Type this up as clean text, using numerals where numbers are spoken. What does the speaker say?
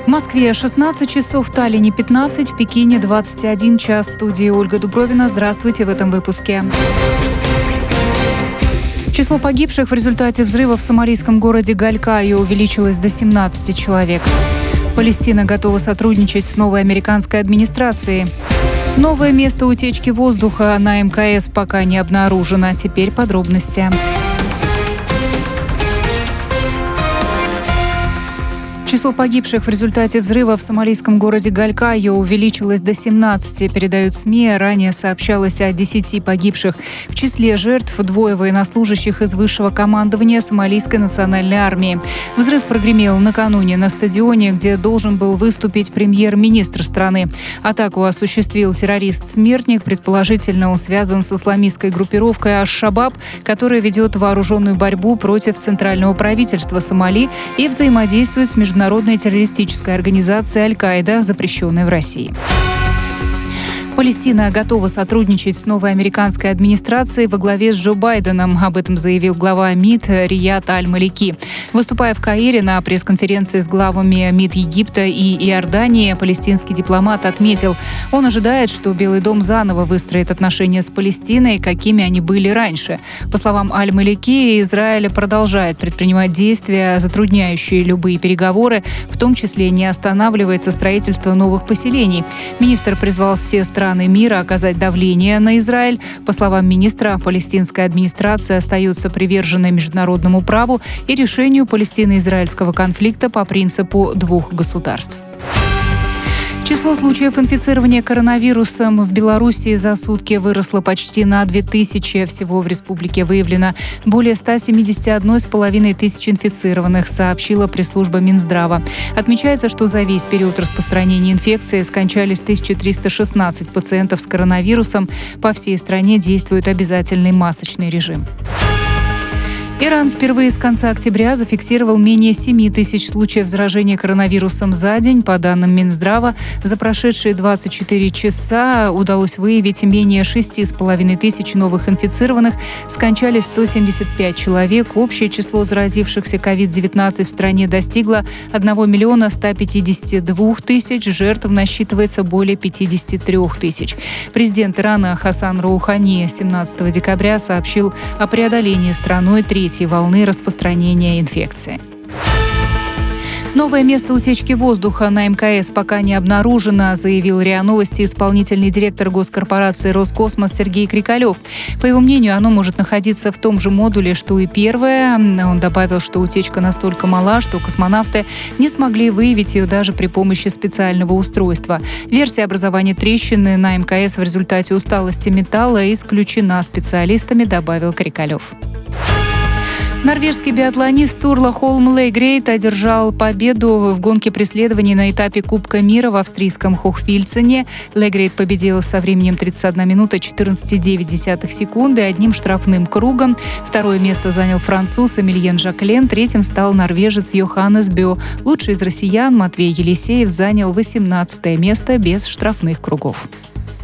В Москве 16 часов, в Таллине 15, в Пекине 21 час. В студии Ольга Дубровина. Здравствуйте в этом выпуске. Число погибших в результате взрыва в сомалийском городе Галькайо увеличилось до 17 человек. Палестина готова сотрудничать с новой американской администрацией. Новое место утечки воздуха на МКС пока не обнаружено. Теперь подробности. Число погибших в результате взрыва в сомалийском городе Галькайо увеличилось до 17, передают СМИ. Ранее сообщалось о 10 погибших. В числе жертв 2 военнослужащих из высшего командования Сомалийской национальной армии. Взрыв прогремел накануне на стадионе, где должен был выступить премьер-министр страны. Атаку осуществил террорист-смертник. Предположительно, он связан с исламистской группировкой Аш-Шабаб, которая ведет вооруженную борьбу против центрального правительства Сомали и взаимодействует с международной террористической организацией Аль-Каида, запрещенной в России. Палестина готова сотрудничать с новой американской администрацией во главе с Джо Байденом. Об этом заявил глава МИД Рияд Аль-Малики. Выступая в Каире на пресс-конференции с главами МИД Египта и Иордании, палестинский дипломат отметил, он ожидает, что Белый дом заново выстроит отношения с Палестиной, какими они были раньше. По словам Аль-Малики, Израиль продолжает предпринимать действия, затрудняющие любые переговоры, в том числе не останавливается строительство новых поселений. Министр призвал все страны мира оказать давление на Израиль. По словам министра, палестинская администрация остается приверженной международному праву и решению палестино-израильского конфликта по принципу двух государств. Число случаев инфицирования коронавирусом в Беларуси за сутки выросло почти на 2000. Всего в республике выявлено более 171,5 тысяч инфицированных, сообщила пресс-служба Минздрава. Отмечается, что за весь период распространения инфекции скончались 1316 пациентов с коронавирусом. По всей стране действует обязательный масочный режим. Иран впервые с конца октября зафиксировал менее 7 тысяч случаев заражения коронавирусом за день. По данным Минздрава, за прошедшие 24 часа удалось выявить менее 6,5 тысяч новых инфицированных. Скончались 175 человек. Общее число заразившихся COVID-19 в стране достигло 1 миллиона 152 тысяч. Жертв насчитывается более 53 тысяч. Президент Ирана Хасан Роухани 17 декабря сообщил о преодолении страной третьей волны распространения инфекции. Новое место утечки воздуха на МКС пока не обнаружено, заявил РИА Новости исполнительный директор госкорпорации «Роскосмос» Сергей Крикалев. По его мнению, оно может находиться в том же модуле, что и первое. Он добавил, что утечка настолько мала, что космонавты не смогли выявить ее даже при помощи специального устройства. Версия образования трещины на МКС в результате усталости металла исключена специалистами, добавил Крикалев. Норвежский биатлонист Стурла Холм Лейгрейд одержал победу в гонке преследований на этапе Кубка мира в австрийском Хохфильцене. Лейгрейд победил со временем 31 минута 14,9 секунды одним штрафным кругом. Второе место занял француз Эмильен Жаклен, третьим стал норвежец Йоханнес Бё. Лучший из россиян Матвей Елисеев занял 18 место без штрафных кругов.